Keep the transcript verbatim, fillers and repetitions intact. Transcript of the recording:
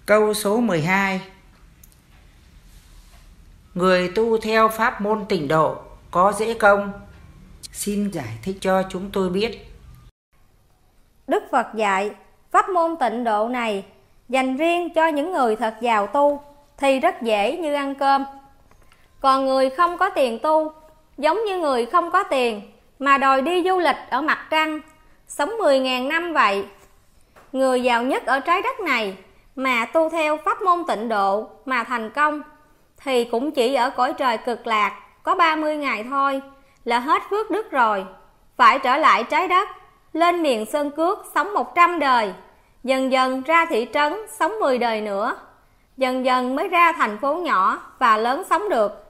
Câu số mười hai. Người tu theo pháp môn tịnh độ có dễ không? Xin giải thích cho chúng tôi biết. Đức Phật dạy pháp môn tịnh độ này dành riêng cho những người thật giàu tu thì rất dễ như ăn cơm. Còn người không có tiền tu, giống như người không có tiền mà đòi đi du lịch ở mặt trăng, sống mười nghìn năm vậy. Người giàu nhất ở trái đất này mà tu theo pháp môn tịnh độ mà thành công thì cũng chỉ ở cõi trời cực lạc có ba mươi ngày thôi là hết phước đức rồi, phải trở lại trái đất, lên miền Sơn Cước sống một trăm đời, dần dần ra thị trấn sống mười đời nữa, dần dần mới ra thành phố nhỏ và lớn sống được.